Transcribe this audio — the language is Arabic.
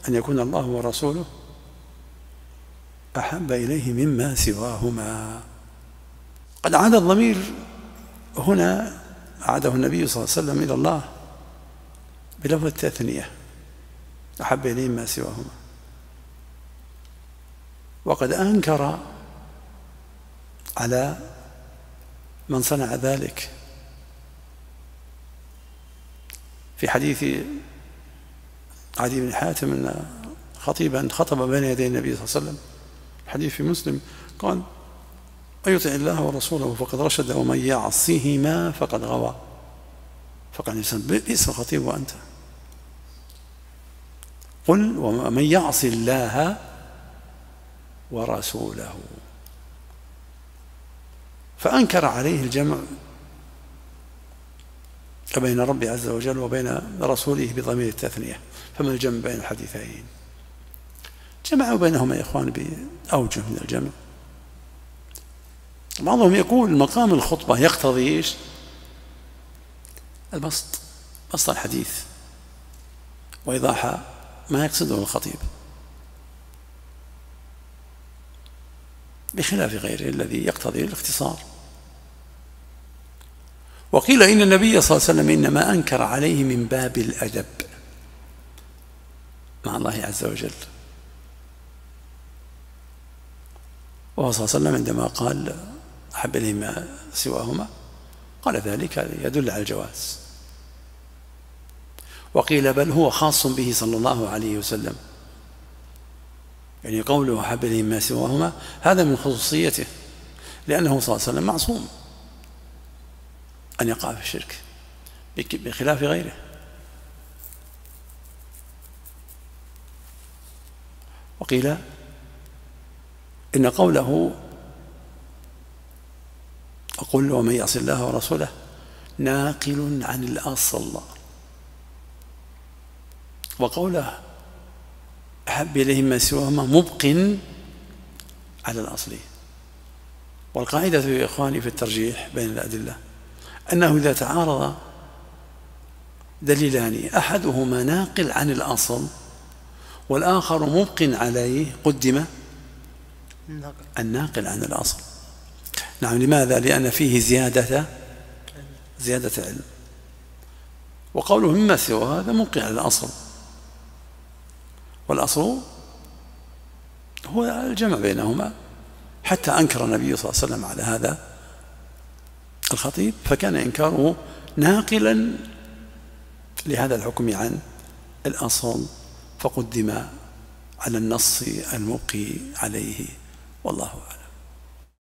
أن يكون الله ورسوله أحب إليه مما سواهما. قد عاد الضمير هنا، عاده النبي صلى الله عليه وسلم إلى الله بلفظ التثنية، أحب إليه مما سواهما. وقد أنكر على من صنع ذلك في حديث عدي بن حاتم أن خطيبا خطب بين يدي النبي صلى الله عليه وسلم، الحديث في مسلم، قال: من يطع الله ورسوله فقد رشد ومن يعصهما فقد غوى. فقال الإنسان: بئس الخطيب وأنت. قل: ومن يعص الله ورسوله. فأنكر عليه الجمع بين ربي عز وجل وبين رسوله بضمير التثنية. فما الجمع بين الحديثين؟ جمعوا بينهما يا إخوان بأوجه من الجمع. بعضهم يقول مقام الخطبة يقتضي إيش؟ بسط الحديث وإيضاح ما يقصده الخطيب، بخلاف غيره الذي يقتضي الاختصار. وقيل إن النبي صلى الله عليه وسلم إنما أنكر عليه من باب الأدب مع الله عز وجل. وهو صلى الله عليه وسلم عندما قال: أحب إليه ما سواهما، قال ذلك يدل على الجواز. وقيل بل هو خاص به صلى الله عليه وسلم، يعني قوله أحب إليه ما سواهما هذا من خصوصيته، لأنه صلى الله عليه وسلم معصوم أن يقع في الشرك بخلاف غيره. وقيل إن قوله أقول ومن يعص الله ورسوله ناقل عن الأصل، وقوله أحب إليهم ما سواهما مبق على الأصل. والقاعدة يا إخواني في الترجيح بين الأدلة أنه إذا تعارض دليلان أحدهما ناقل عن الأصل والآخر مبق عليه قدم الناقل عن الأصل. نعم. لماذا؟ لأن فيه زيادة علم، وقوله مما سوى هذا مبق على الأصل، والأصل هو الجمع بينهما، حتى أنكر النبي صلى الله عليه وسلم على هذا الخطيب، فكان إنكاره ناقلا لهذا الحكم عن الأصل، فقدم على النص المبقي عليه، والله أعلم.